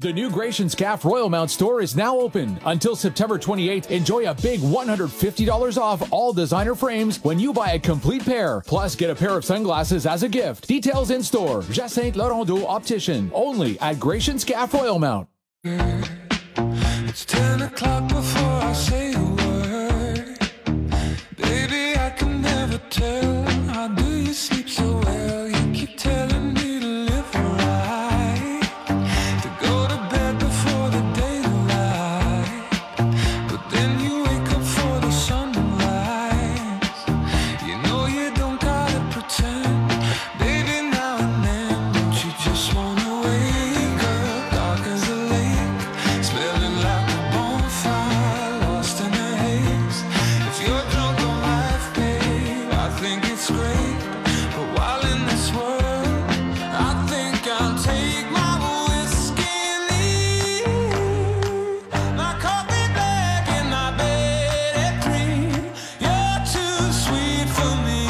The new Gracious Calf Royal Mount store is now open. Until September 28th, enjoy a big $150 off all designer frames when you buy a complete pair. Plus, get a pair of sunglasses as a gift. Details in store. Jacinthe Laurando Optician. Only at Gracious Calf Royal Mount. It's 10 o'clock before I say a word. Baby, I can never tell. How do you sleep so well? You keep telling me to live right, to go to bed before the daylight, but then you wake up for the sun to rise. You know you don't gotta pretend. Baby, now and then, don't you just wanna wake up dark as a lake, smelling like a bonfire, lost in a haze. If you're drunk on life, babe, I think it's great. But while in this world, I think I'll take my whiskey and leave. My coffee black and my bed at green. You're too sweet for me.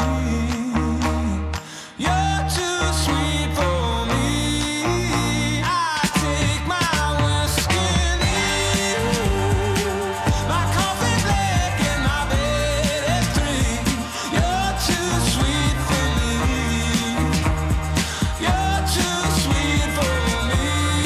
You're too sweet for me. I take my whiskey and leave. My coffee black and my bed at three. You're too sweet for me. You're too sweet for me.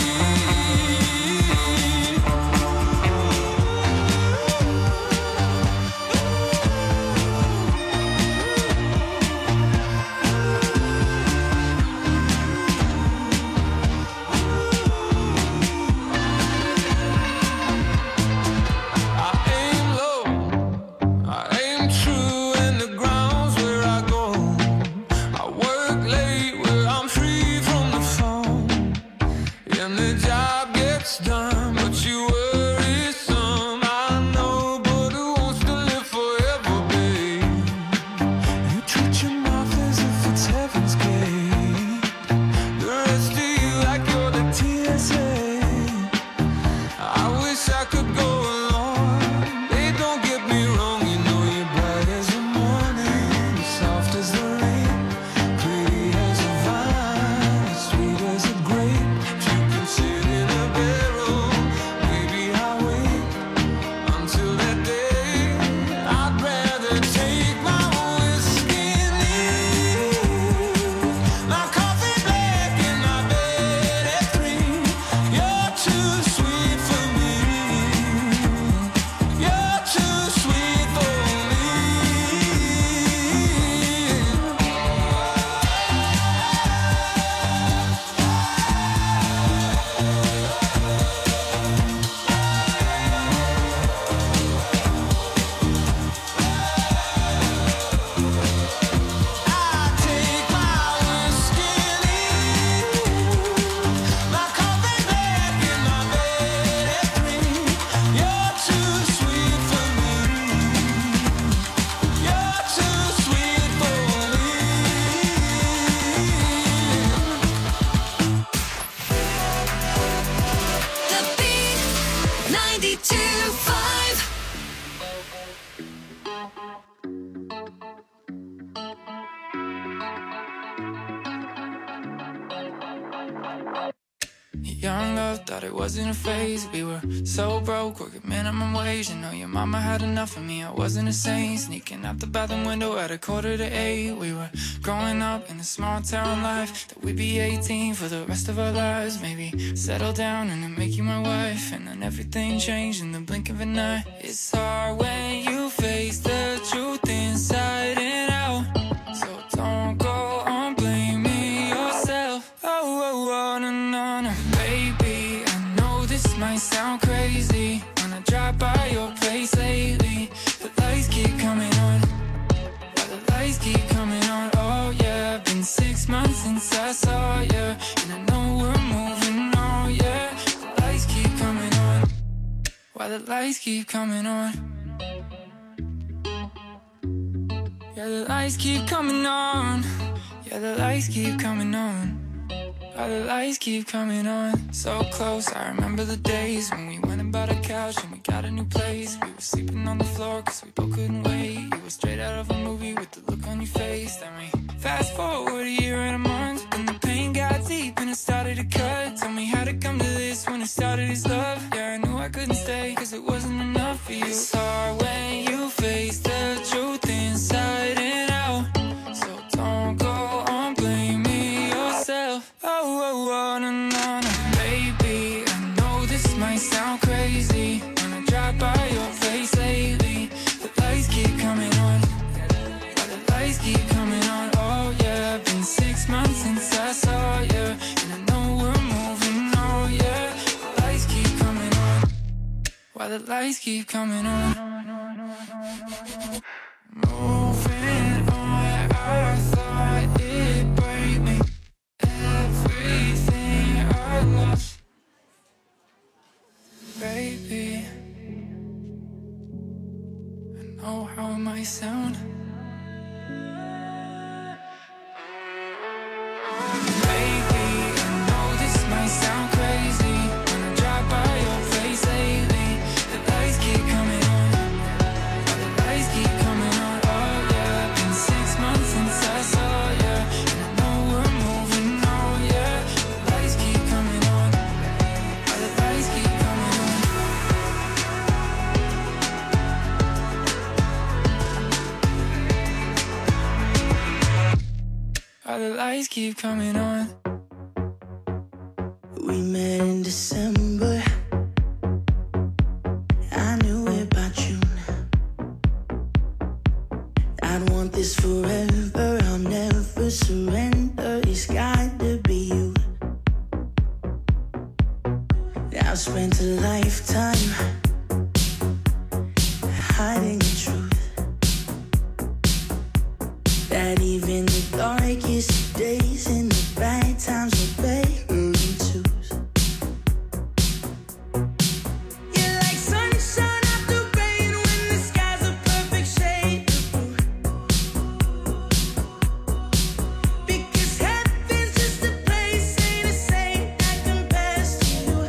I aim low, I aim true, and the ground's where I go. I work late where I'm free from the phone, and the job gets done, but you worry some. I know, but who wants to live forever, babe? You treat your mouth as if it's heaven's gate. The rest of you like you're the TSA. I wish I could go along. Hey, don't get me wrong, you know you're bright as the morning, soft as the rain, pretty as a vine, sweet as a grape. If you can sit in a barrel, maybe I'll wait until that day. I'd rather take my whiskey and leave. My coffee black and my bed at three. You're too sweet for me. You're too sweet for me. I take my whiskey and leave. My coffee black and my bed at three. You're too sweet for me. You're too sweet for me. The Beat 92.5. Young love, thought it wasn't a phase. We were so broke, working minimum wage. You know your mama had enough of me, I wasn't a saint. Sneaking out the bathroom window at 7:45. We were growing up in a small town life. That we'd be 18 for the rest of our lives. Maybe settle down and then make you my wife. And then everything changed in the blink of an eye. It's hard when you face the truth inside and out. So don't go on blaming yourself. Oh, no, no, no. Baby, I know this might sound crazy. When I drive by your place lately, the lights keep coming on. Why the lights keep coming on? Oh yeah, been 6 months since I saw you, and I know we're moving on. Yeah, the lights keep coming on. Why the lights keep coming on? Yeah, the lights keep coming on. Yeah, the lights keep coming on. Why the lights keep coming on. So close, I remember the days when we went and bought a couch and we got a new place. We were sleeping on the floor cause we both couldn't wait. You were straight out of a movie with the look on your face. Then we fast forward a year and a month, and the pain got deep. deep and it started to cut. Tell me how to come to this when it started as love. Yeah, I knew I couldn't stay cause it wasn't enough for you. It's hard when you face the truth inside and out. So don't go on blaming yourself. Oh, no, no, no. Baby, I know this might sound crazy when I drive by your face lately. The lights keep coming on. The lights keep coming on. Oh yeah, been 6 months since I saw you, and I know we're moving. Oh yeah, the lights keep coming on. Why the lights keep coming on? Moving on, I thought it'd break me. Everything I lost, baby. I know how it might sound. Baby, I know this might sound crazy when I drive by your face lately. The lights keep coming on. The lights keep coming on. Oh yeah, been 6 months since I saw you, and I know we're moving. Oh yeah, the lights keep coming on. The lights keep coming on. The lights keep coming on. We met in December. I knew it by June. I'd want this forever. I'll never surrender. It's got to be you. I've spent a lifetime hiding the truth, that even the darkest days and the bad times are better than twos. You're like sunshine after rain when the sky's a perfect shade of blue. Because heaven's just a place, ain't a saint that compares to you.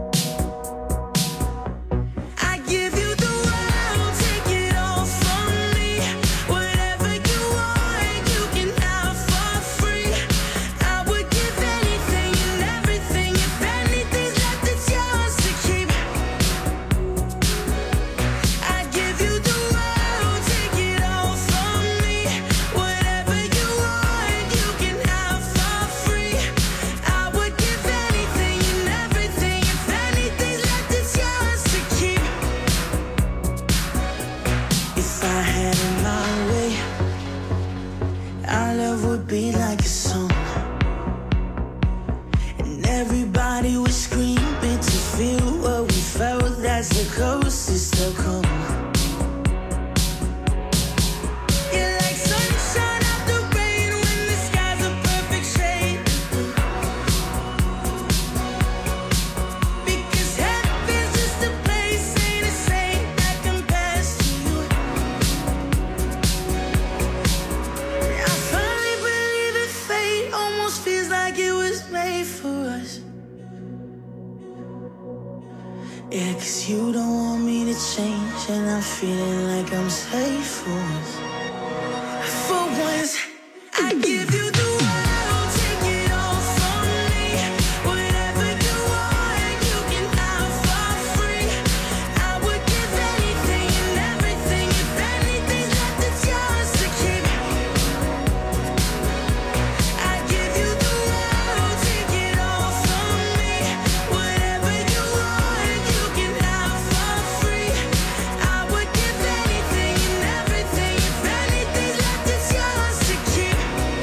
I give you the world, take it all from me. Whatever you want, you can have for free. I would give anything and everything. If anything's left, it's yours to keep. I give you the world, take it all from me. Whatever you want, you can have for free. I would give anything and everything. If anything's left, it's yours to keep. If I had it my way, our love would be like a song, and everybody would screaming to feel what we felt. That's the closest they'll come. You're like sunshine after rain when the sky's a perfect shade of blue. Because heaven's just a place, ain't a saint that compares to you. I finally believe that fate almost feels like it was made for us. Yeah, 'cause you don't want me to change, and I'm feeling like I'm safe for us. For once, I give you the world, take it all from me. Whatever you want, you can have for free. I would give anything and everything. If anything's left, it's yours to keep. I give you the world, take it all from me. Whatever you want, you can have for free. I would give anything and everything. If anything's left, it's yours to keep.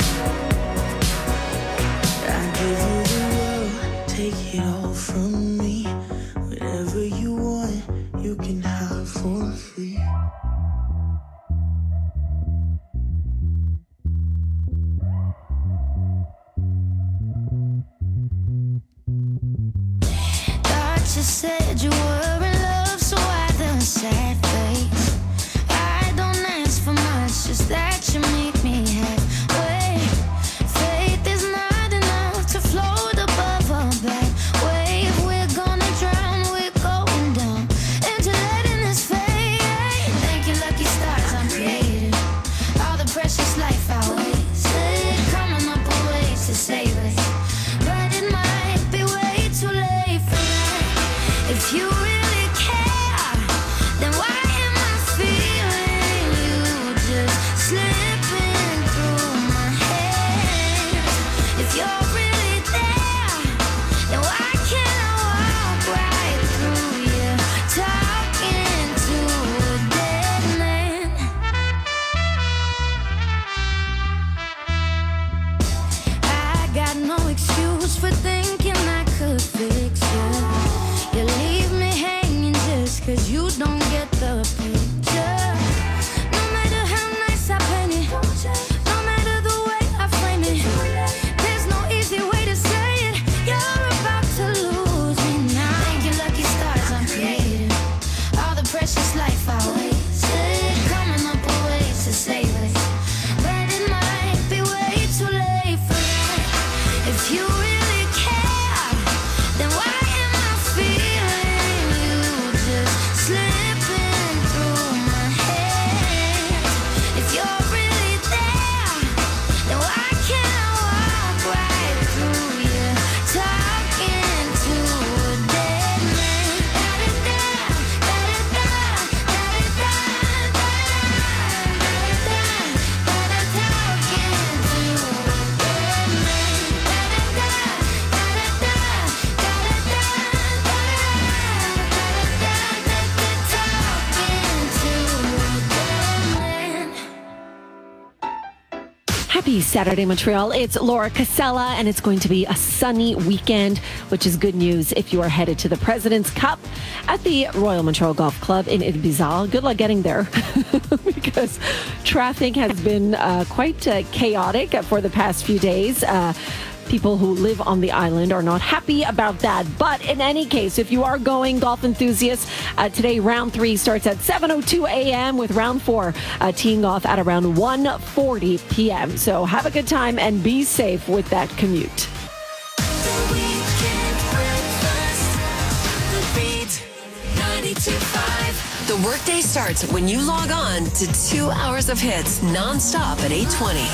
I give you the world, take it all from me. Whatever you want, you can have for free. Thought you said you were in love, so why the sad face? I don't ask for much, just that you make me halfway. Faith is not enough to float above a bad wave. We're gonna drown, we're going down into letting this fade. Thank you, lucky stars I'm created. All the precious life I wasted, coming up with ways to save it. But If you really care, then why am I feeling you just slipping through my hands? If you're really there, then why can't I walk right through you, talking to a dead man? I got no excuse for thinking I could fix you. You leave me hanging just 'cause you don't get the picture. No matter how nice I paint it, no matter the way I frame it, there's no easy way to say it. You're about to lose me now. Thank you, lucky stars I'm created. All the precious life I wasted, coming up with ways to save it. But it might be way too late for that. If you really care, then why am I feeling you just slipping through my hands? If you're really there, then why can't I walk right through you, talking to a dead man? Happy Saturday, Montreal. It's Laura Casella, and it's going to be a sunny weekend, which is good news if you are headed to the President's Cup at the Royal Montreal Golf Club in Ibiza. Good luck getting there because traffic has been quite chaotic for the past few days. People who live on the island are not happy about that. But in any case, if you are going, golf enthusiasts, today round 3 starts at 7:02 a.m. with round 4 teeing off at around 1:40 p.m. So have a good time and be safe with that commute. The workday starts when you log on to 2 hours of hits nonstop at 8:20.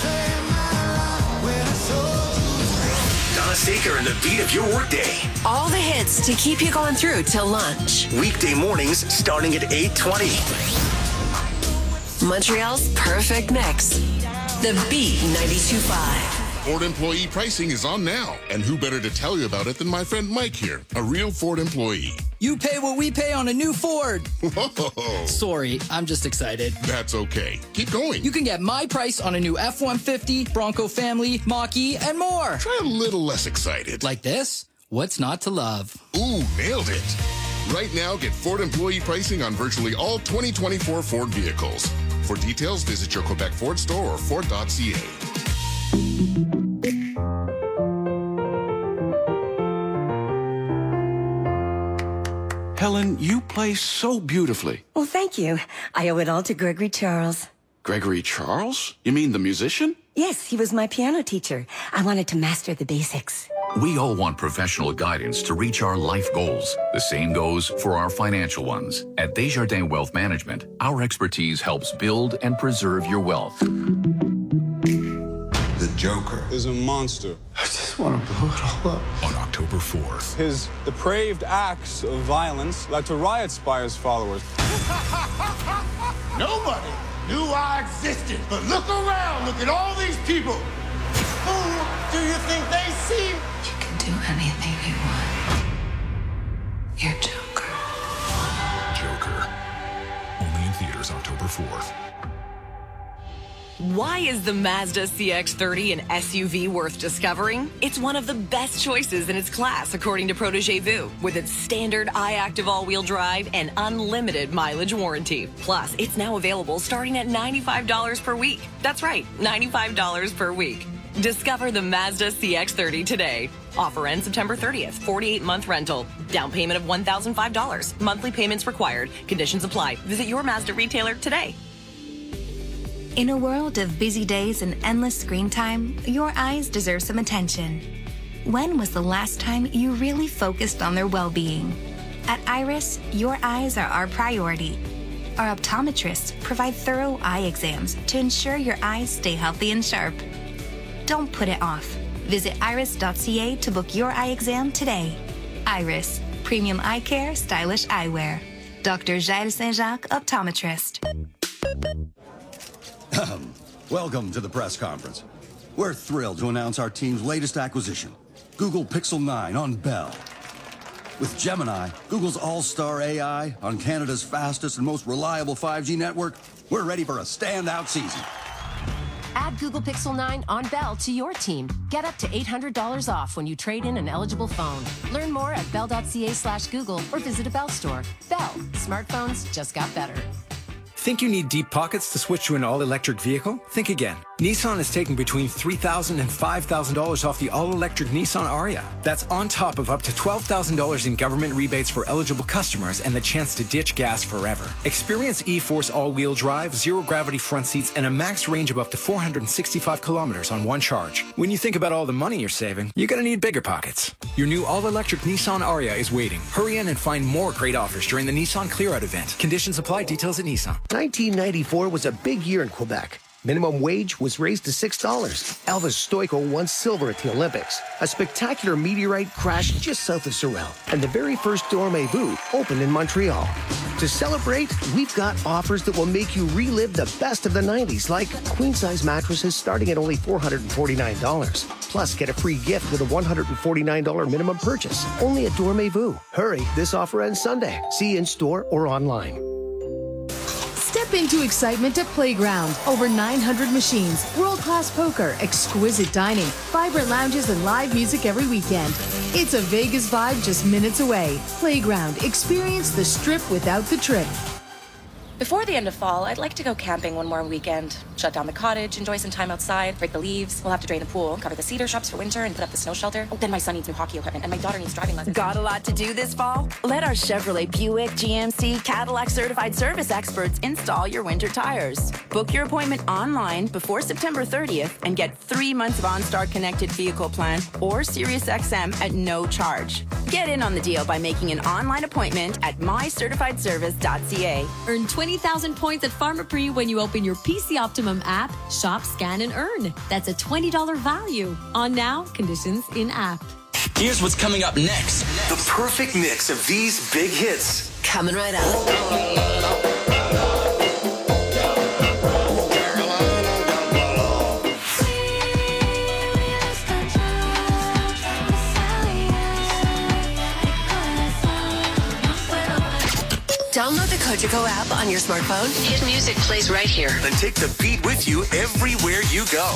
Donna Staker and the beat of your workday. All the hits to keep you going through till lunch. Weekday mornings starting at 8:20. Montreal's perfect mix. The Beat 92.5. Ford employee pricing is on now. And who better to tell you about it than my friend Mike here, a real Ford employee. You pay what we pay on a new Ford. Whoa. Sorry, I'm just excited. That's okay. Keep going. You can get my price on a new F-150, Bronco Family, Mach-E, and more. Try a little less excited. Like this? What's not to love? Ooh, nailed it. Right now, get Ford employee pricing on virtually all 2024 Ford vehicles. For details, visit your Quebec Ford store or Ford.ca. Helen, you play so beautifully. Well, thank you. I owe it all to Gregory Charles. Gregory Charles? You mean the musician? Yes, he was my piano teacher. I wanted to master the basics. We all want professional guidance to reach our life goals. The same goes for our financial ones. At Desjardins Wealth Management, our expertise helps build and preserve your wealth. The Joker is a monster. I just want to blow it all up. On October 4th. His depraved acts of violence led to riots by his followers. Nobody knew I existed. But look around. Look at all these people. Who do you think they see? You can do anything you want. You're Joker. Joker. Only in theaters October 4th. Why is the Mazda CX-30 an SUV worth discovering? It's one of the best choices in its class, according to Protégé Vu, with its standard iActive all-wheel drive and unlimited mileage warranty. Plus, it's now available starting at $95 per week. That's right, $95 per week. Discover the Mazda CX-30 today. Offer ends September 30th. 48-month rental. Down payment of $1,005. Monthly payments required. Conditions apply. Visit your Mazda retailer today. In a world of busy days and endless screen time, your eyes deserve some attention. When was the last time you really focused on their well-being? At Iris, your eyes are our priority. Our optometrists provide thorough eye exams to ensure your eyes stay healthy and sharp. Don't put it off. Visit iris.ca to book your eye exam today. Iris, Premium eye care, stylish eyewear. Dr. Jael Saint-Jacques, optometrist. Welcome to the press conference. We're thrilled to announce our team's latest acquisition, Google Pixel 9 on Bell. With Gemini, Google's all-star AI on Canada's fastest and most reliable 5G network, we're ready for a standout season. Add Google Pixel 9 on Bell to your team. Get up to $800 off when you trade in an eligible phone. Learn more at bell.ca/Google or visit a Bell store. Bell. Smartphones just got better. Think you need deep pockets to switch to an all-electric vehicle? Think again. Nissan is taking between $3,000 and $5,000 off the all-electric Nissan Ariya. That's on top of up to $12,000 in government rebates for eligible customers and the chance to ditch gas forever. Experience E-Force all-wheel drive, zero-gravity front seats, and a max range of up to 465 kilometers on one charge. When you think about all the money you're saving, you're going to need bigger pockets. Your new all-electric Nissan Ariya is waiting. Hurry in and find more great offers during the Nissan Clear-Out event. Conditions apply. Details at Nissan. 1994 was a big year in Quebec. Minimum wage was raised to $6. Elvis Stoico won silver at the Olympics. A spectacular meteorite crashed just south of Sorel. And the very first Dormez-vous opened in Montreal. To celebrate, we've got offers that will make you relive the best of the 90s, like queen-size mattresses starting at only $449. Plus, get a free gift with a $149 minimum purchase. Only at Dormez-vous. Hurry, this offer ends Sunday. See in store or online. Step into excitement at Playground. Over 900 machines, world-class poker, exquisite dining, vibrant lounges, and live music every weekend. It's a Vegas vibe just minutes away. Playground. Experience the Strip without the trip. Before the end of fall, I'd like to go camping one more weekend. Shut down the cottage, enjoy some time outside, break the leaves. We'll have to drain the pool, cover the cedar shrubs for winter, and put up the snow shelter. Oh, then my son needs new hockey equipment, and my daughter needs driving lessons. Got a lot to do this fall? Let our Chevrolet, Buick, GMC, Cadillac certified service experts install your winter tires. Book your appointment online before September 30th and get 3 months of OnStar connected vehicle plan or SiriusXM at no charge. Get in on the deal by making an online appointment at mycertifiedservice.ca. Earn 20,000 points at Pharmaprix when you open your PC Optimum app, shop, scan, and earn. That's a $20 value. On now, conditions in app. Here's what's coming up next. The perfect mix of these big hits. Coming right up. Download the Cogeco app on your smartphone. Hit music plays right here. And take the beat with you everywhere you go.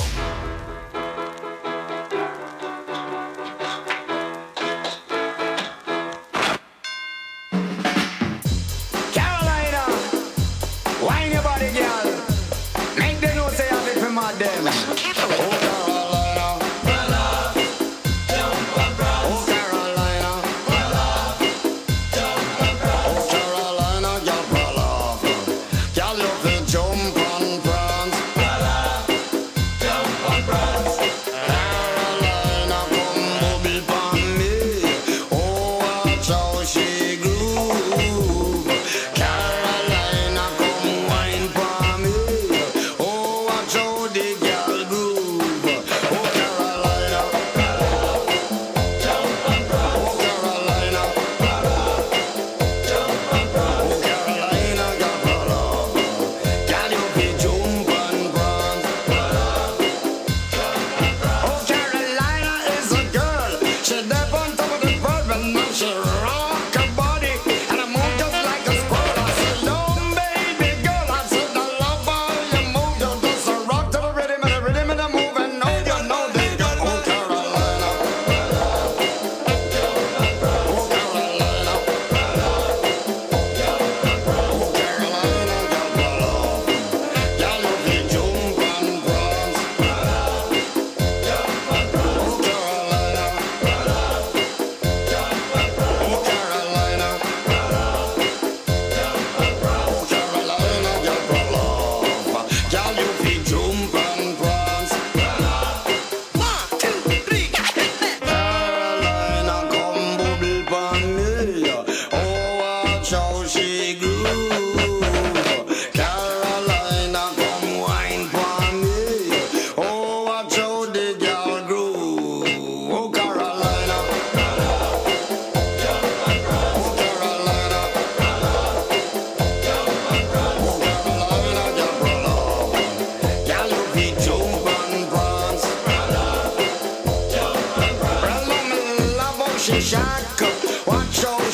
Carolina, wine your body, girl. Make them know say I'm it for my them.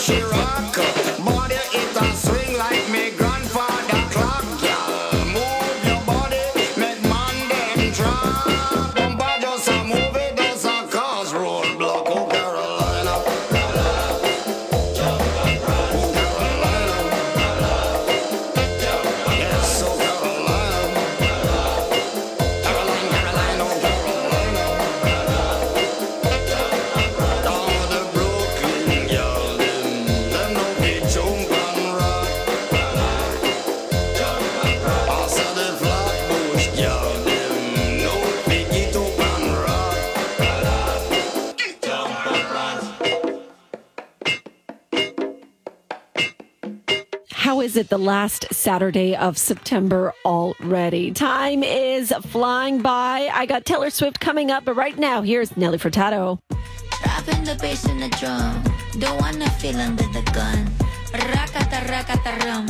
she rock. Body it and swing like me grandfather clock. Girl, move your body, make man them drop. Bumper just a move it, just a cause roadblock. Oh Carolina, yes, oh Carolina, Carolina, oh Carolina. Down the Brooklyn, girl, them no be jump and rock. Also the Flatbush, girl, them no be get up and rock. Jump and rock. How is it the last Saturday of September already? Time is flying by. I got Taylor Swift coming up, but right now, here's Nelly Furtado. Dropping the bass in the drum. Don't wanna feel under the gun. Rakata rakata rum.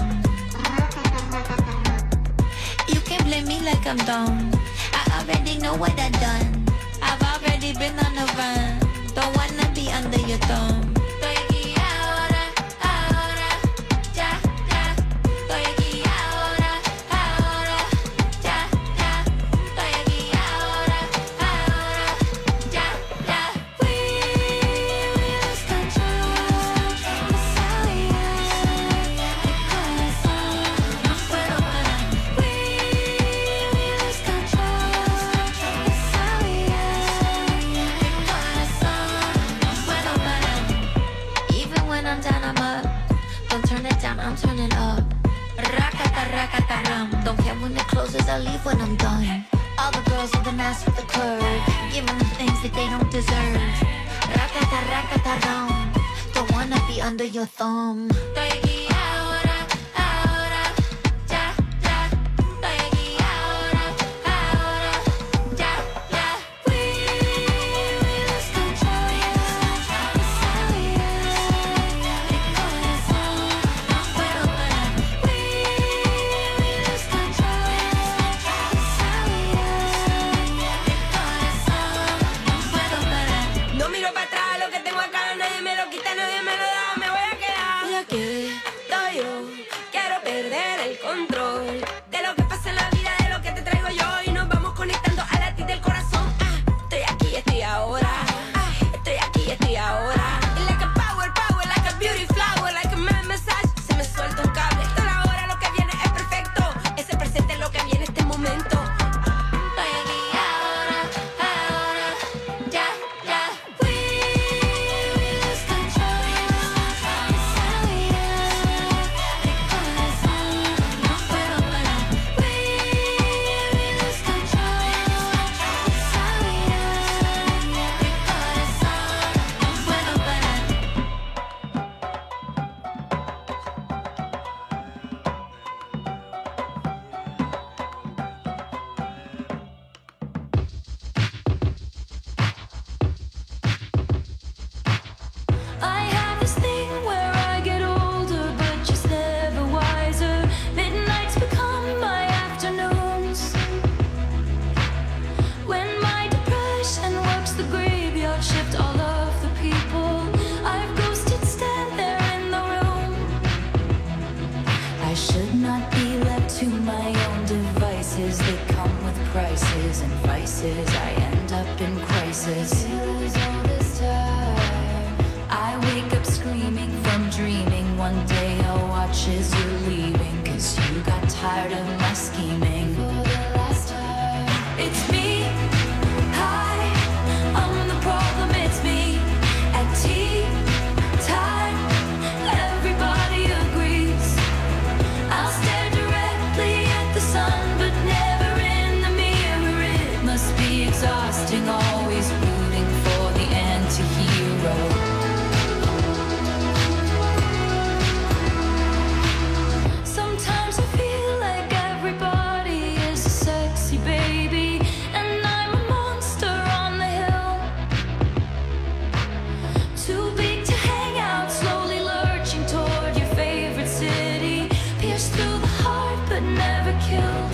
You can blame me like I'm dumb. I already know what I done. I've already been on the run. Don't wanna be under your thumb. Estoy aquí ahora, ahora, ya, ya. Estoy aquí ahora, ahora, ya, ya. Estoy aquí ahora, ahora, ya, ya. We lose control. Es ahora, el corazón no puedo parar. We lose control. Es ahora, el corazón no puedo parar. Even when I'm down, I'm up. Don't turn it down, I'm turning up. Rakata rakata rum. Don't care when it closes, I'll leave when I'm done. All the girls with the mask with the curve, giving them things that they don't deserve. Rakata rakata rum. Don't wanna be under your thumb. Estoy aquí ahora, ahora, ya, ya. Estoy aquí ahora, ahora, ya, ya. We lose control. Es ahora, el corazón no puedo parar. We lose control. Es ahora, el corazón no puedo parar. No miro para atrás, lo que tengo acá nadie me lo quita, nadie me lo da, me voy a quedar. Y aquí Estoy yo, quiero perder el control de lo que pasa en la vida, de lo que te traigo yo y nos vamos conectando a latir del corazón. Estoy aquí, estoy ahora. Estoy aquí, estoy ahora. Like a power, power, like a beauty flower, like a man massage. Se me suelta un cable. Esto la hora, lo que viene es perfecto. Ese presente es lo que viene este momento. estoy aquí ahora, ahora, ya, ya. We lose control. Es ahora, el corazón no puedo parar. We lose control. Es ahora, el corazón no puedo parar. I have this thing where I get older, but just never wiser. Midnights become my afternoons. When my depression works the graveyard shift, all of the people I've ghosted stand there in the room. I should not be left to my own devices. They come with prices and vices. I end up in crisis. All this time, I wake up screaming from dreaming. One day I'll watch as you're leaving, 'cause you got tired of my scheming. For the last time, it's me. Hi, I'm the problem, it's me. At tea time, everybody agrees. I'll stare directly at the sun, but never in the mirror. It must be exhausting, always rooting for the anti-hero. Sometimes I feel like everybody is a sexy baby, and I'm a monster on the hill. Too big to hang out, slowly lurching toward your favorite city. Pierced through the heart, but never killed.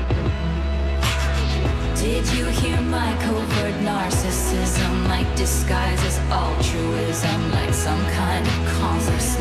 Did you hear my covert narcissism? Like disguise as altruism, like some kind of conversation.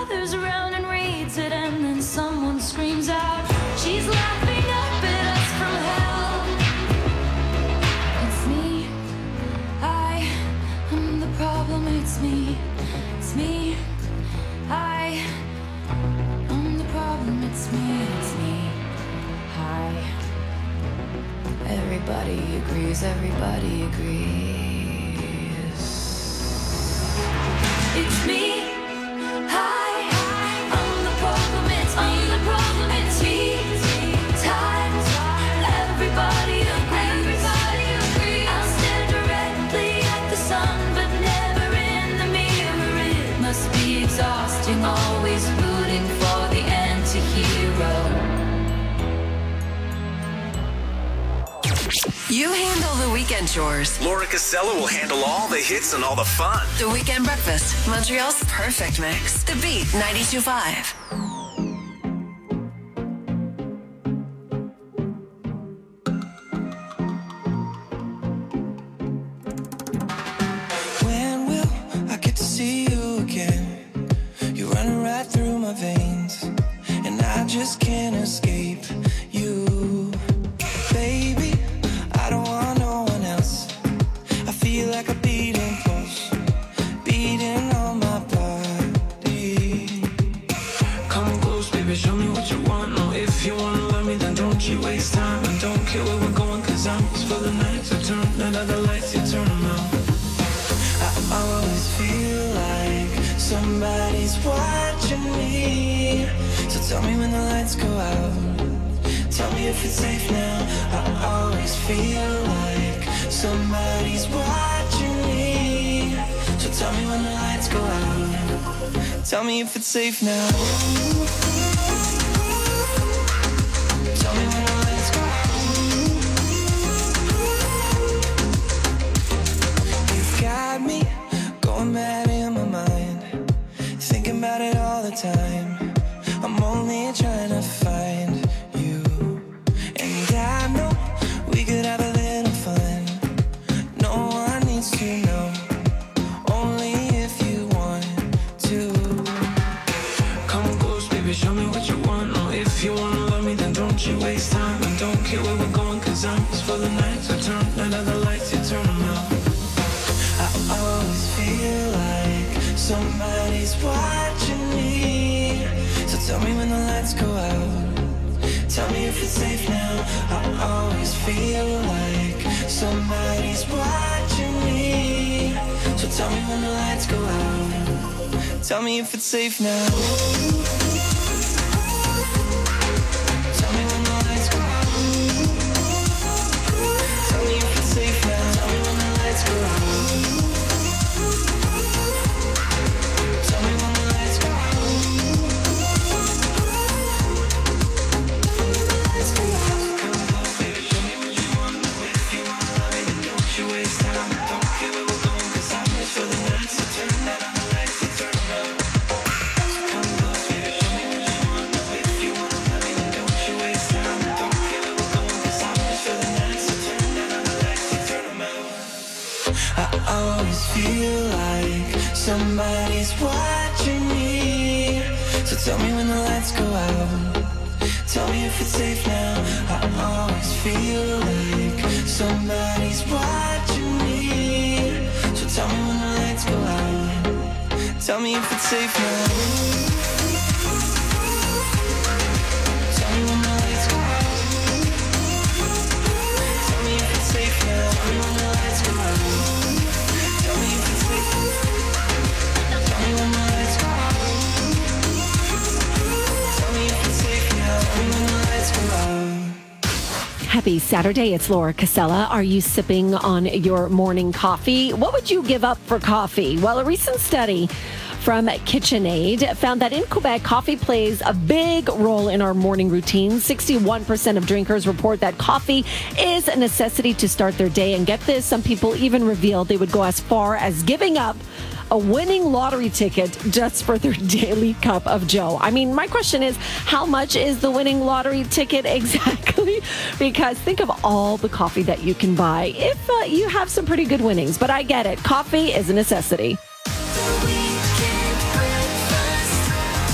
gathers around and reads it, and then someone screams out, she's laughing up at us from hell. It's me, I am the problem, it's me, I am the problem, it's me, hi. Everybody agrees, It's me, hi, I'm the problem, it's me, time, everybody agrees, I'll stare directly at the sun, but never in the mirror. It must be exhausting, always rooting for the anti-hero. You handle the weekend chores. Laura Casella will handle all the hits and all the fun. The Weekend Breakfast, Montreal's perfect mix. The Beat 92.5. When will I get to see you again? You're running right through my veins, and I just can't escape you, baby. I don't want no one else. I feel like a beating pulse, beating on my body. Come close, baby, show me what you want. No, if you wanna love me, then don't you waste time. And don't care where we're going, cause I'm just for the night. So turn none of the lights, you turn them out. I always feel like somebody's watching me. So tell me when the lights go out, tell me if it's safe now. I always feel like somebody's watching me. So tell me when the lights go out, tell me if it's safe now. Tell me when the lights go out. You've got me going mad in my mind, thinking about it all the time. I'm only trying to find you, and I know we could have a little fun. No one needs to know, only if you want to. Come close, baby, show me what you want. No, if you wanna love me, then don't you waste time. And don't care where we're going, cause I'm just for the night. So turn none of the lights, you turn them out. I always feel like somebody's watching me. So tell me when the lights go out, tell me if it's safe now. I always feel like somebody's watching me. So tell me when the lights go out, tell me if it's safe now. Tell me when the lights go out, tell me if it's safe now. Tell me when the lights go out, tell me when the lights go out. I always feel like somebody's watching me. So tell me when the lights go out, tell me if it's safe now. I always feel like somebody's watching me. So tell me when the lights go out, tell me if it's safe now. Tell me when the lights go out, tell me if it's safe now. Tell me when the lights go out, tell me if it's safe. Tell me when the lights go out, tell me if it's safe now. Tell me when the lights go out. Happy Saturday. It's Laura Casella. Are you sipping on your morning coffee? What would you give up for coffee? Well, a recent study from KitchenAid found that in Quebec, coffee plays a big role in our morning routine. 61% of drinkers report that coffee is a necessity to start their day. And get this, some people even revealed they would go as far as giving up a winning lottery ticket just for their daily cup of joe. I mean, my question is, how much is the winning lottery ticket exactly? Because think of all the coffee that you can buy if you have some pretty good winnings. But I get it. Coffee is a necessity.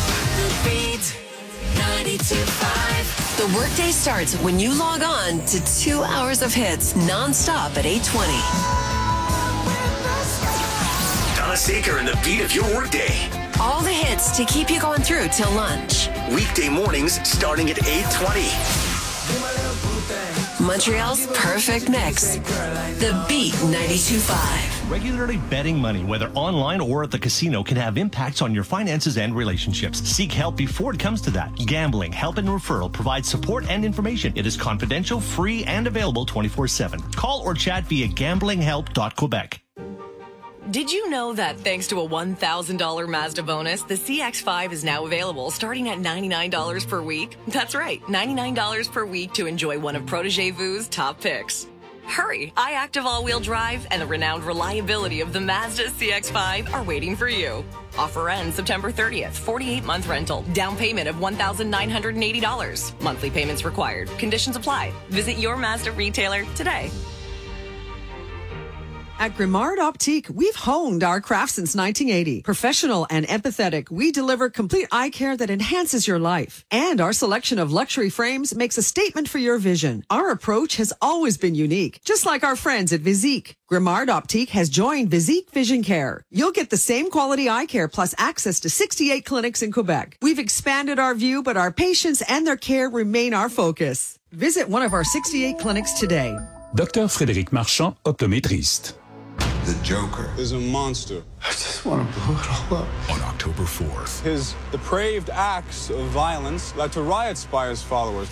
92.5. The workday starts when you log on to 2 hours of hits nonstop at 8:20. Donna Saker and the beat of your workday. All the hits to keep you going through till lunch. Weekday mornings starting at 8:20. Montreal's perfect mix. The Beat 92.5. Regularly betting money, whether online or at the casino, can have impacts on your finances and relationships. Seek help before it comes to that. Gambling Help and Referral provides support and information. It is confidential, free, and available 24/7. Call or chat via gamblinghelp.quebec. Did you know that thanks to a $1,000 Mazda bonus, the CX-5 is now available starting at $99 per week? That's right, $99 per week to enjoy one of Protégé Vu's top picks. Hurry! iActive all-wheel drive and the renowned reliability of the Mazda CX-5 are waiting for you. Offer ends September 30th. 48-month rental. Down payment of $1,980. Monthly payments required. Conditions apply. Visit your Mazda retailer today. At Grimard Optique, we've honed our craft since 1980. Professional and empathetic, we deliver complete eye care that enhances your life. And our selection of luxury frames makes a statement for your vision. Our approach has always been unique, just like our friends at Visique. Grimard Optique has joined Visique Vision Care. You'll get the same quality eye care plus access to 68 clinics in Quebec. We've expanded our view, but our patients and their care remain our focus. Visit one of our 68 clinics today. Dr. Frédéric Marchand, optométriste. The Joker is a monster. I just want to blow it all up. On October 4th. His depraved acts of violence led to riots by his followers.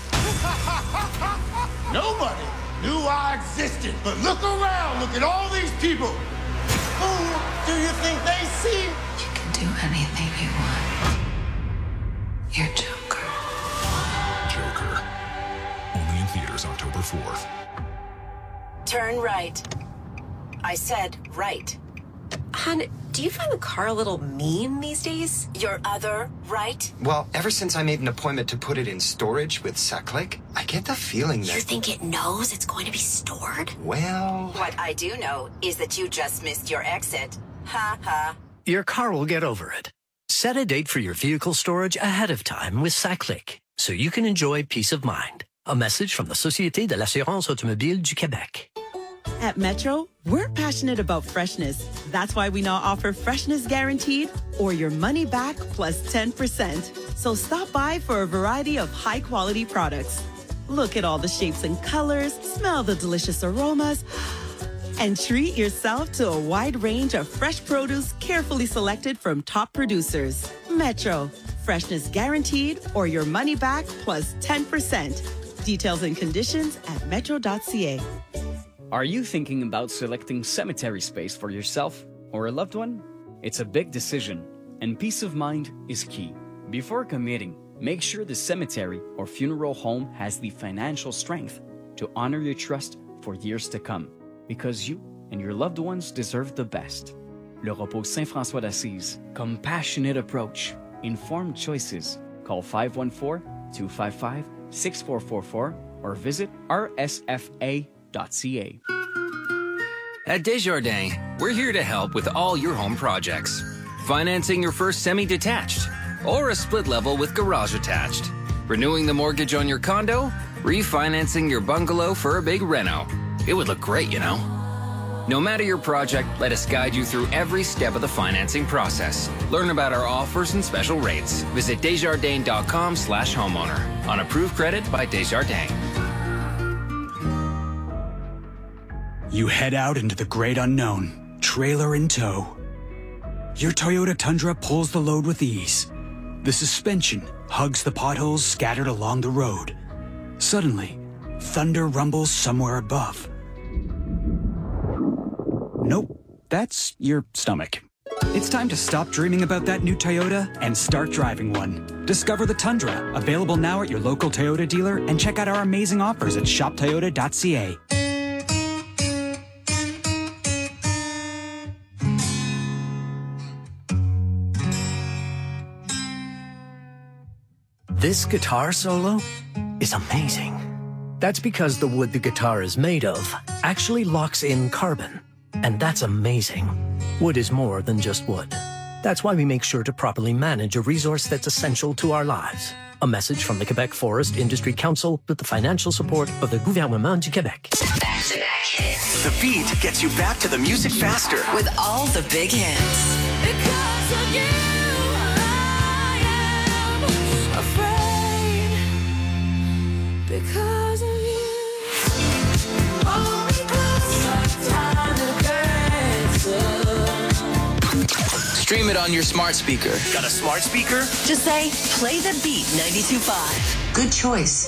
Nobody knew I existed. But look around. Look at all these people. Who do you think they see? You can do anything you want. You're Joker. Joker. Only in theaters October 4th. Turn right. I said right. Hon, do you find the car a little mean these days? Your other right? Well, ever since I made an appointment to put it in storage with SACLIC, I get the feeling that... You think it knows it's going to be stored? Well... What I do know is that you just missed your exit. Ha ha. Your car will get over it. Set a date for your vehicle storage ahead of time with SACLIC, so you can enjoy peace of mind. A message from the Société de l'Assurance Automobile du Québec. At Metro, we're passionate about freshness. That's why we now offer Freshness Guaranteed or your money back plus 10%. So stop by for a variety of high-quality products. Look at all the shapes and colors, smell the delicious aromas, and treat yourself to a wide range of fresh produce carefully selected from top producers. Metro, Freshness Guaranteed or your money back plus 10%. Details and conditions at metro.ca. Are you thinking about selecting cemetery space for yourself or a loved one? It's a big decision, and peace of mind is key. Before committing, make sure the cemetery or funeral home has the financial strength to honor your trust for years to come, because you and your loved ones deserve the best. Le Repos Saint-François d'Assise. Compassionate approach. Informed choices. Call 514-255-6444 or visit rsfa.ca. At Desjardins, we're here to help with all your home projects. Financing your first semi-detached or a split level with garage attached. Renewing the mortgage on your condo, refinancing your bungalow for a big reno. It would look great, you know. No matter your project, let us guide you through every step of the financing process. Learn about our offers and special rates. Visit Desjardins.com/homeowner. On approved credit by Desjardins. You head out into the great unknown, trailer in tow. Your Toyota Tundra pulls the load with ease. The suspension hugs the potholes scattered along the road. Suddenly, thunder rumbles somewhere above. Nope, that's your stomach. It's time to stop dreaming about that new Toyota and start driving one. Discover the Tundra, available now at your local Toyota dealer, and check out our amazing offers at shoptoyota.ca. This guitar solo is amazing. That's because the wood the guitar is made of actually locks in carbon. And that's amazing. Wood is more than just wood. That's why we make sure to properly manage a resource that's essential to our lives. A message from the Quebec Forest Industry Council with the financial support of the Gouvernement du Québec. The Beat gets you back to the music faster. With all the big hits. Because of you, I am afraid. Because of you. Oh, because of time to Stream it on your smart speaker. Got a smart speaker? Just say, play the Beat 92.5. Good choice.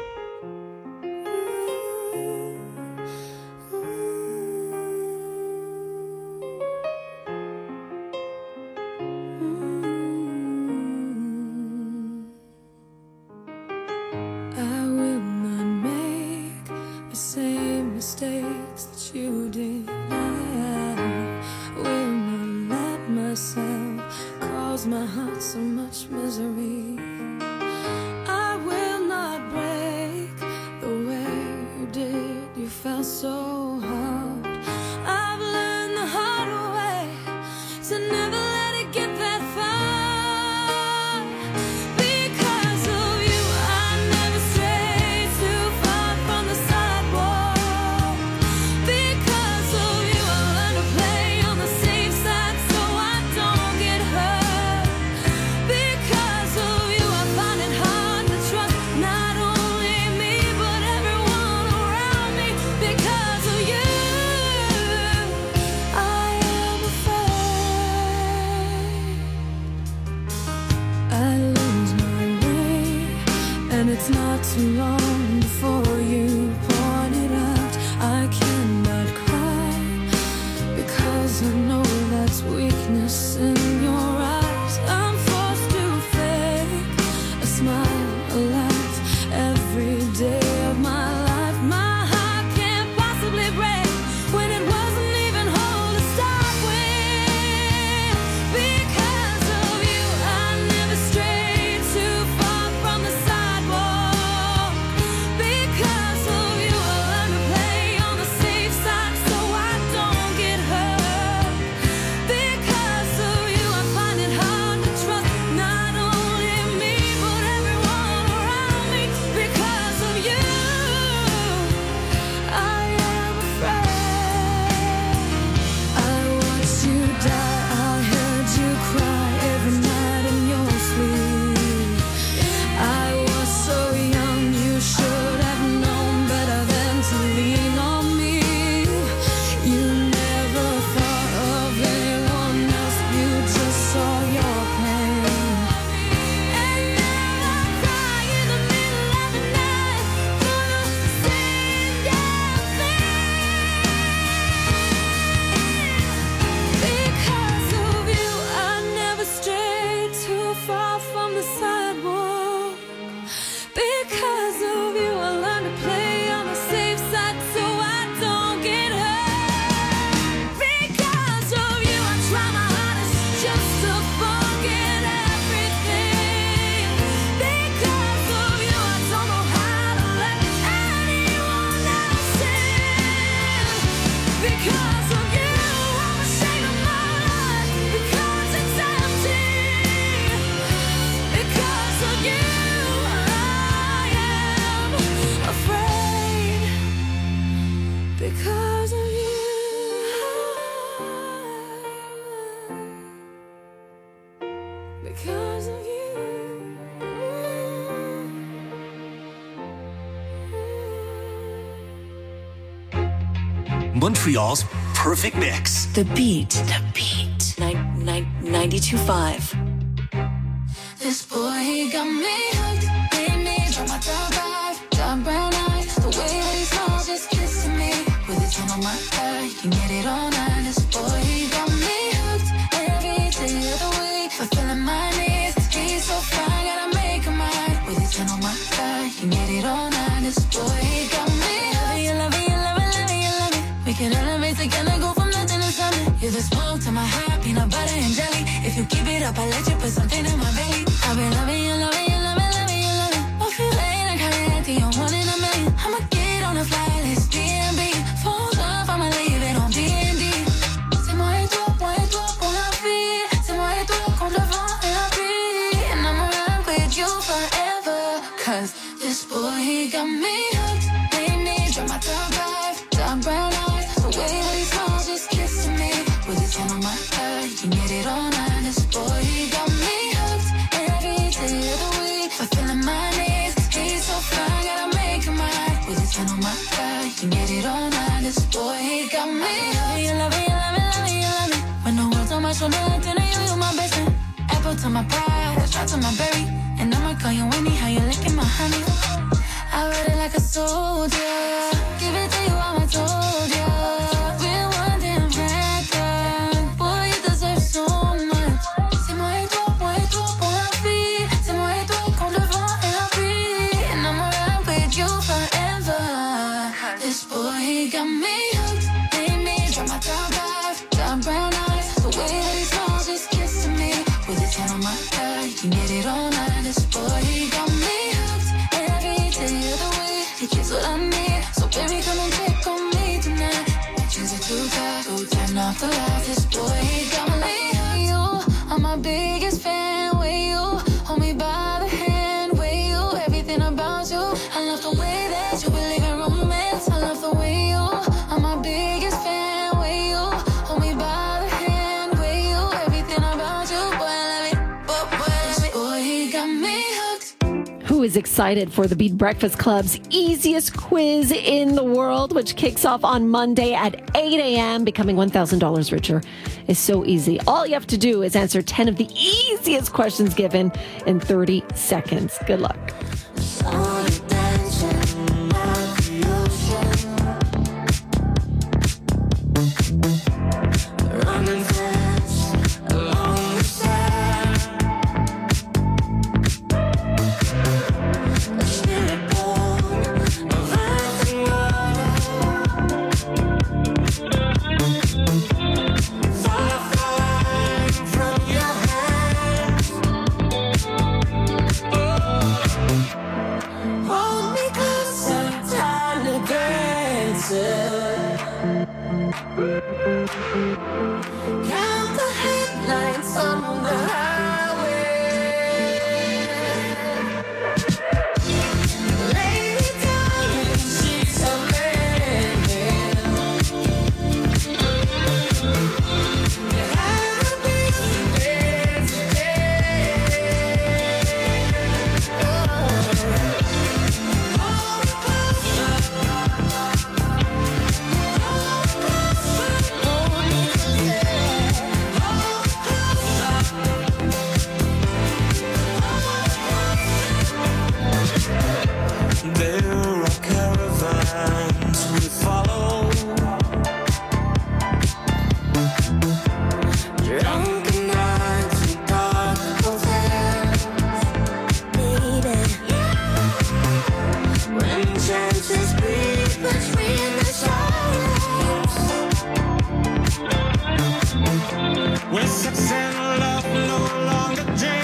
Montreal's perfect mix. The Beat. 92.5. This boy, he got me hooked. Made me drop my top five. Dark brown eyes. The way that he smiles, just kissing me. With his hand on my thigh, you can get it all night. This boy, he got me hooked. Every day of the week, fulfilling my needs. He's so fine, gotta make him mine. With his hand on my thigh, you can get it all night. This boy, he got me hooked. We can elevate together, go from nothing to something. You're the smoke to my heart, peanut butter and jelly. If you keep it up, I'll let you put something in my belly. I've been loving you, loving you, loving, loving you, loving. I'll feel late and caliente, you're one in a million. I'ma get on a flight list, D&B. Fall love, I'ma leave it on D&D. C'est moi et toi pour la vie. C'est moi et toi contre le vent et la pluie. And I'ma ride with you forever. 'Cause this boy, he got me hooked. Made me drop my top five, dark brown eyes. The way that he smiles, just kissing me. With his hand on my thigh, he can get it all night. This boy, he got me hooked. Every day of the week, fulfilling my needs. He's so fly, gotta make him mine. With his hand on my thigh, he can get it all night. This boy, he got me hooked. You love it, you love it, love it, you love it. When the world's on my shoulder, then you my best friend. Apple to my pride, shot to my berry. And I'ma call you Winnie, how you licking my honey. I ride it like a soldier. Give it to you, how I told ya. Real one damn record. Boy, you deserve so much. C'est moi et toi pour la vie. C'est moi et toi contre le vent et la pluie. And I'ma ride with you forever. This boy, he got me hooked. Made me drop my top five, dark brown eyes. The way that he smiles, just kissing me. With his hand on my thigh, he can get it all night. This boy, he got me hooked. Every day of the week, he gets what I need. So baby, come and check on me tonight. Things are too bad, so turn off the lights. This boy, he got me hooked. You are my biggest fan. Way you hold me by the hand. Way you, everything about you. I love the way that you believe in romance. I love the way you are my biggest fan. Way you hold me by the hand. Way you, everything about you. Boy, I love it. This boy, he got me hooked. Who is excited for the Beat Breakfast Club's easiest quiz in the world, which kicks off on Monday at 8 a.m. Becoming $1,000 richer is so easy. All you have to do is answer 10 of the easiest questions given in 30 seconds. Good luck. Hold me closer, time to dance. Count the headlights on the highway. Lay me down in sheets of linen. You have a piece of bed today. There are caravans we follow. Drunken nights and dark hotels. Baby, when chances breathe between the shadows. When sex and love no longer jam.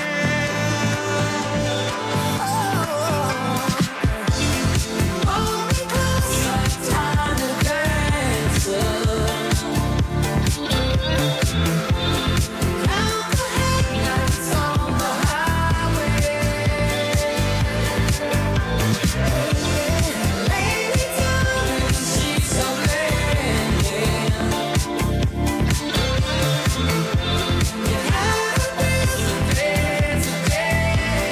Hold me closer, time to dance. Count the headlights on the highway. Lay me down in sheets of linen. You have a piece of bed today.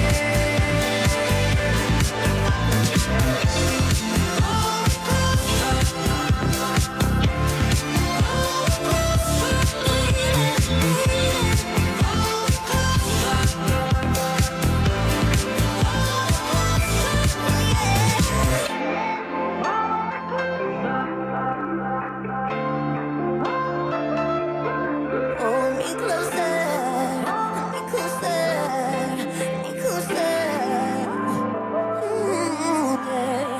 Hold me closer, me closer, me closer. Yeah.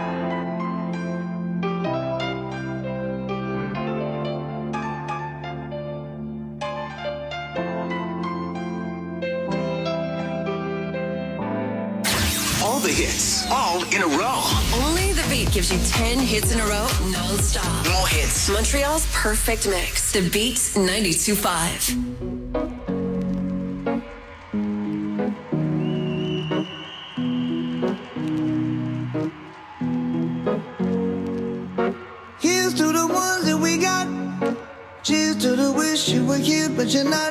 All the hits, all in a row. Only the Beat gives you 10 hits in a row, non-stop. More hits. Montreal's perfect mix. The Beat 92.5.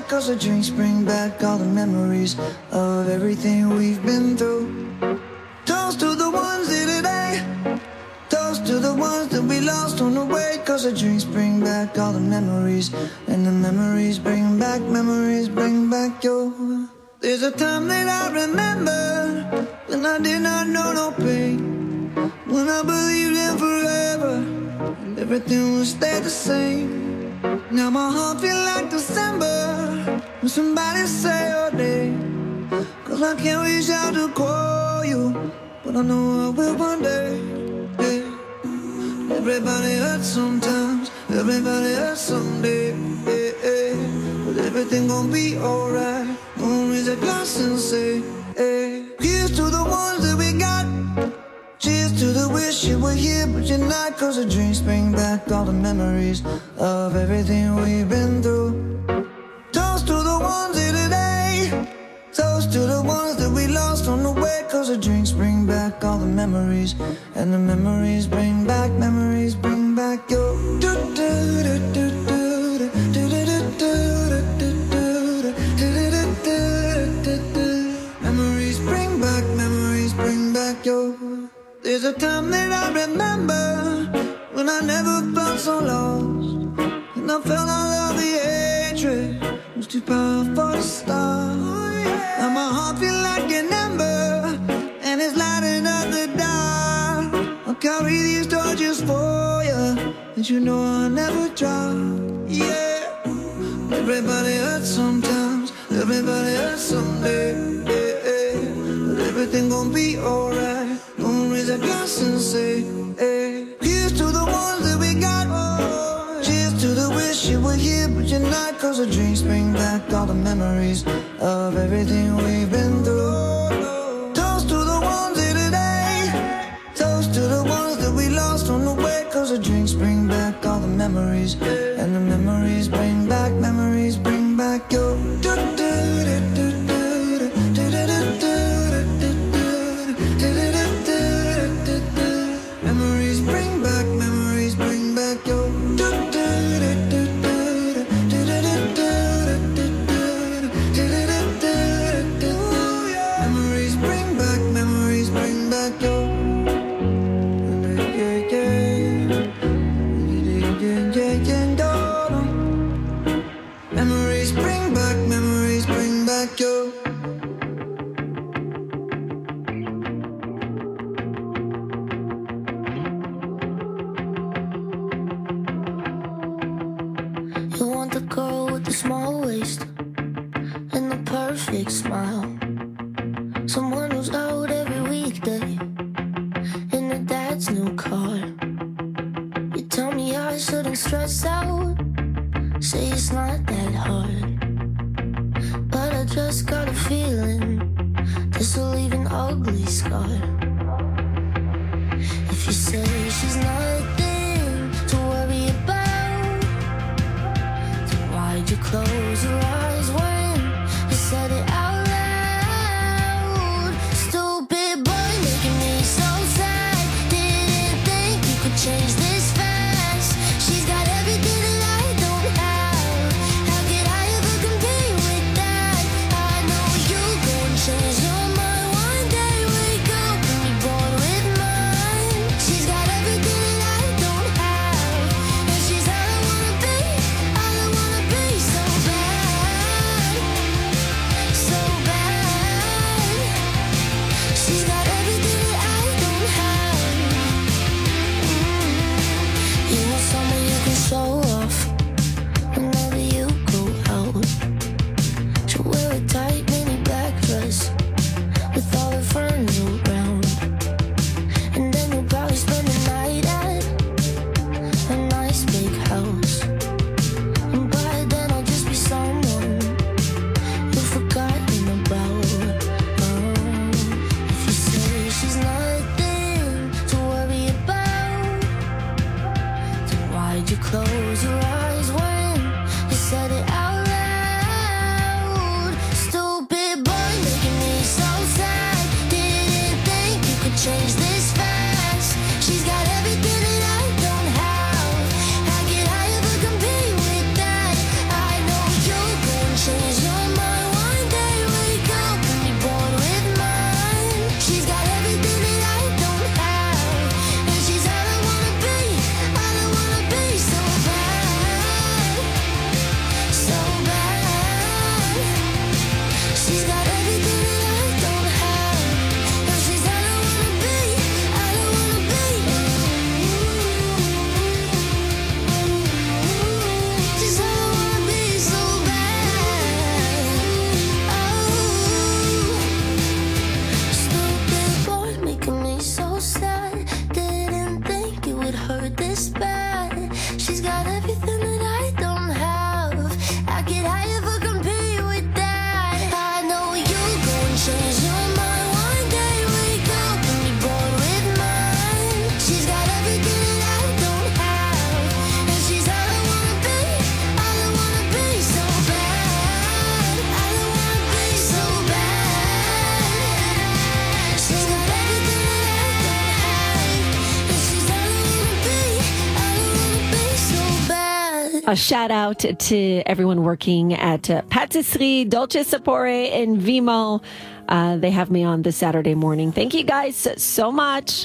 tonight, cause the drinks bring back all the memories of everything we've been through. Toast to the ones here today. Toast to the ones that we lost on the way, cause the drinks bring back all the memories, and the memories bring back your. There's a time that I remember when I did not know no pain, when I believed in forever and everything would stay the same. Now my heart feel like December when somebody say your name, cause I can't reach out to call you, but I know I will one day. Yeah. Everybody hurts sometimes, everybody hurts someday. Yeah, yeah. But everything gon' be alright. Gonna raise a glass and say, hey. Here's to the ones that we got. Cheers to the wish you were here, but you're not, cause the drinks bring back all the memories of everything we've been through. Toast to the ones here today. Toast to the ones that we lost on the way, cause the drinks bring back all the memories, and the memories bring back your. Memories bring back your. There's a time that I remember when I never felt so lost, and I felt all of the hatred was too powerful to stop. Now my heart feel like an ember, and it's lighting up the dark. I'll carry these torches for you, and you know I'll never drop. Yeah. Everybody hurts sometimes, everybody hurts someday. Yeah, yeah. But everything gon' be alright. Gonna raise a glass and say, hey. Here's to the ones that we got. Cheers to the wish you were here, but you're not, cause the drinks bring back all the memories of everything we've been through. Toast to the ones here today. Toast to the ones that we lost on the way, cause the drinks bring back all the memories, and the memories bring back your. Memories bring back your. Memories bring back your. Memories bring back your. You want the girl with the small waist and the perfect smile, someone who's out every weekday in her dad's new car. You tell me I shouldn't stress out, say it's not that hard, but I just got a feeling this will leave an ugly scar. If you say she's nothing to worry about, then why'd you close your eyes when you said it out loud? Stupid boy making me so sad, didn't think you could change this fast. She's got everything that I don't have, how could I ever compete with that? I know you gon' change your mind one day, wake up and be born with mine. She's got everything that A shout out to everyone working at Patisserie Dolce Sapore in Vimo. They have me on this Saturday morning. Thank you guys so much.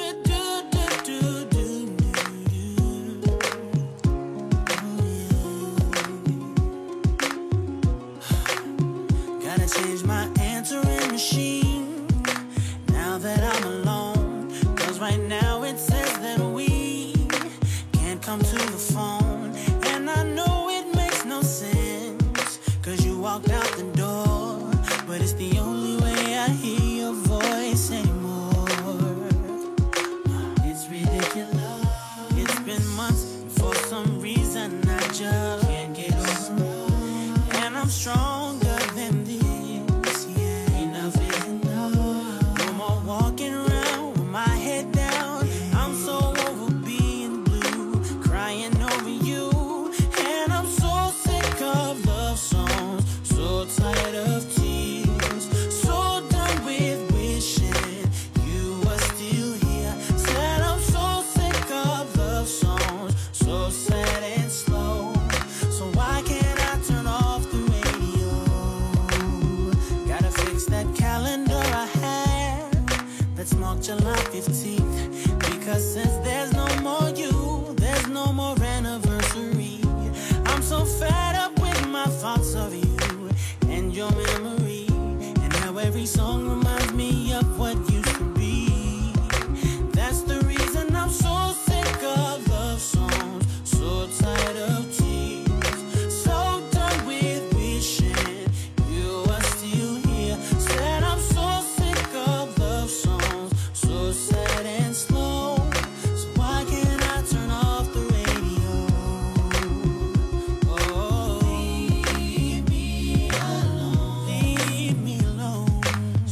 Gotta change my answering machine now that I'm alone. 'Cause right now it says that we can't come to the phone. And I know it makes no sense, 'cause you walked out the door. But it's the only way I hear your voice anymore. It's ridiculous. It's been months, and for some reason I just can't get over it. And I'm stronger than this, yeah. Enough is enough. No more walking around with my head down. I'm so over being blue, crying over you. And I'm so sick of love songs, so tired of tears, so done with wishing you were still here. Said I'm so sick of love songs, so sad and slow. So why can't I turn off the radio? Gotta fix that calendar I had that's marked July 15th. Because since there's no more you, there's no more anniversary. I'm so fed up with my thoughts of you and your memory, and how every song reminds me of what used to be. That's the reason I'm so sick of love songs, so tired of tears, so done with wishing you were still here. Said I'm so sick of love songs, so sad and slow. So why can't I turn off the radio? Oh, leave me alone. Leave me alone.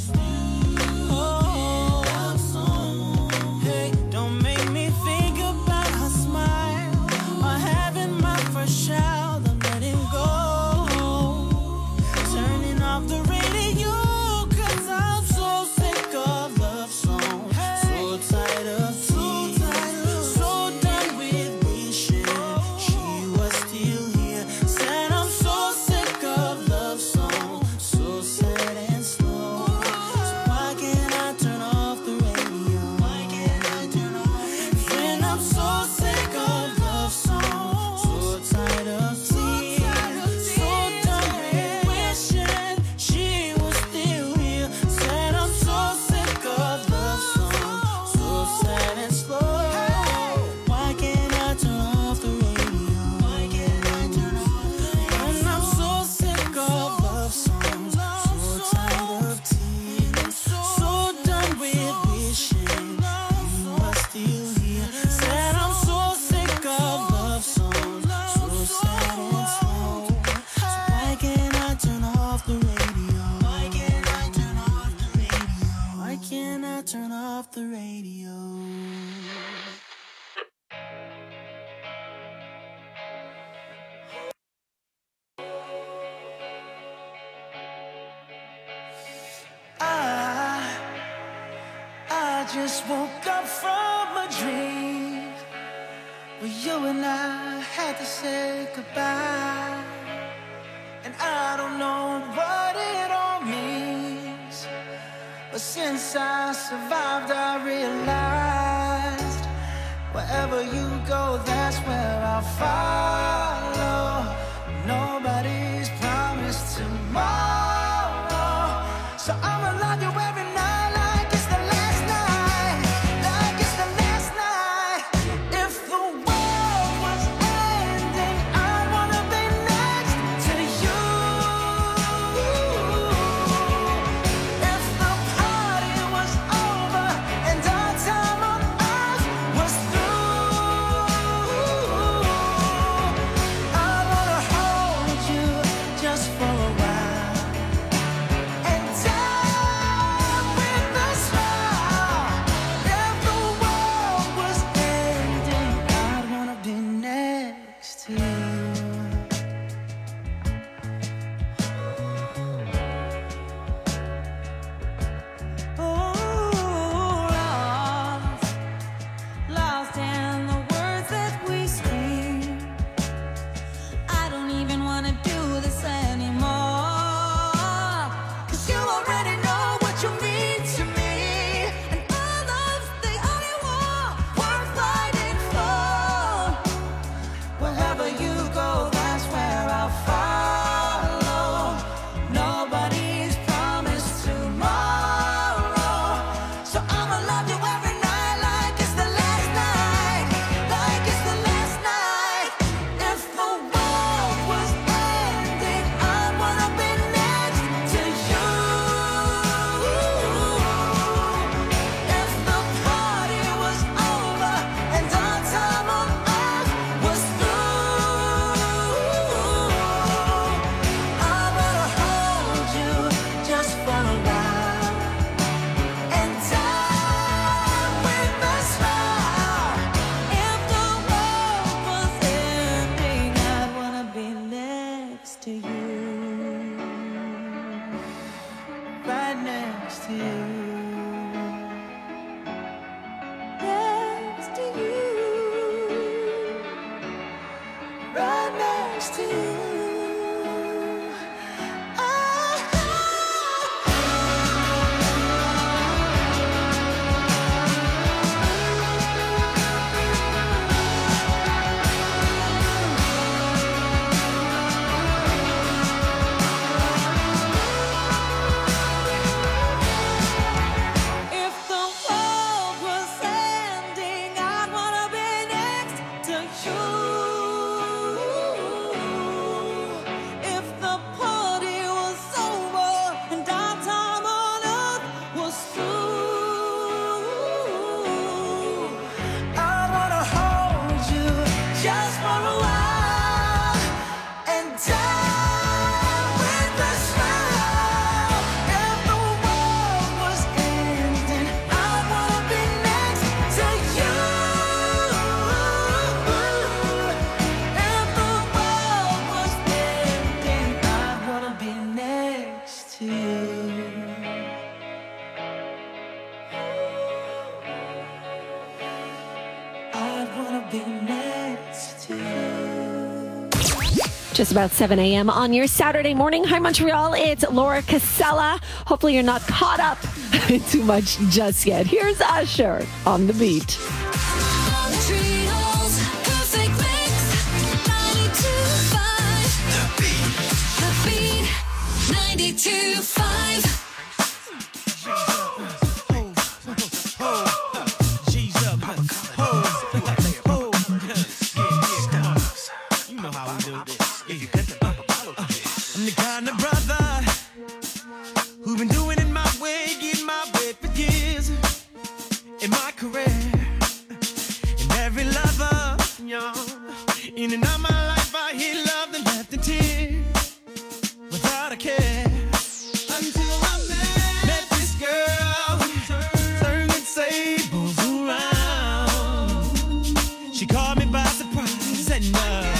Oh, love song. Hey, don't make me think about her smile or having my first child. I'm letting go. Turning off the radio, 'cause I'm so sick of love songs, so tired of tears, so done with wishing she was still here. Said I'm so sick of love songs, so sad and slow. So why can't I turn off the radio? Why can't I turn off? When I'm so sick of love songs, so tired of tears, so done with wishing she was still here. Said I'm so sick of love songs, so sad and slow. Why can't I turn off the radio? Why can't I turn off? When I'm so sick of love songs, so tired of tears, so done with wishing you were still here. Said I'm so sick of love songs, so sad and slow. So why can't I turn off the radio? Why can't I turn off the radio? Why can't I turn off the radio? I just woke up from a dream where you and I had to say goodbye. And I don't know what it all means, but since I survived, I realized wherever you go, that's where I'll follow. Nobody's promised tomorrow, so I'ma love you every night like it's the last night, like it's the last night. If the world was ending, I wanna be next to you. If the party was over and our time on earth was through, I wanna hold you next to you. Next to you. Right next to you. Just about 7 a.m. on your Saturday morning. Hi, Montreal. It's Laura Casella. Hopefully you're not caught up too much just yet. Here's Usher on the beat. Montreal's perfect mix. 92.5. The beat. 92.5. I'm the kind of brother who's been doing it my way, getting my way for years in my career. And every lover, in and out of my life, I hear love and left in tears without a care. Until I met this girl, turning tables around. She caught me by surprise and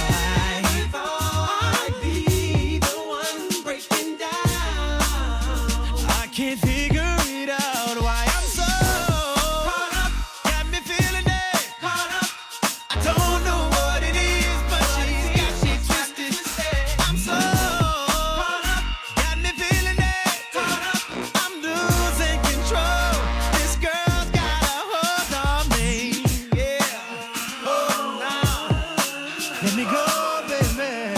can't figure it out why I'm so caught up, got me feeling it, caught up. I don't know what it is, but she's got me twisted. I'm so caught up, got me feeling it, caught up. I'm losing control. This girl's got a hold on me, yeah. Oh, now let me go, baby.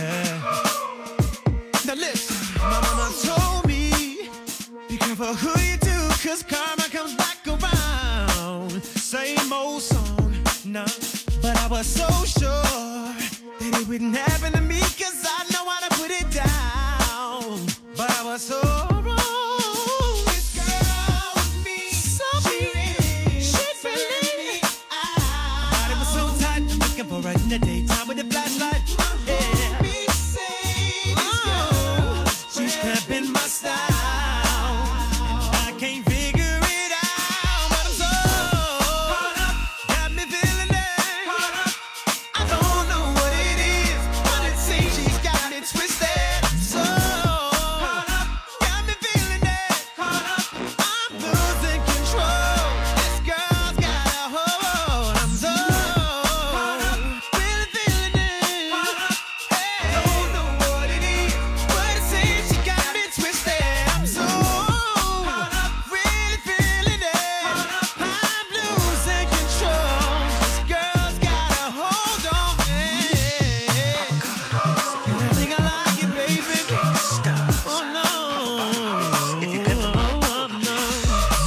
Now listen, my mama told me, be careful who you do, cause karma comes back around. Same old song, no. But I was so sure that it wouldn't happen to me, cause I know how to put it down. But I was so wrong. This girl with me, so she's really my body was so tight, looking for her in the daytime with a flashlight. Yeah. She's cramping my style.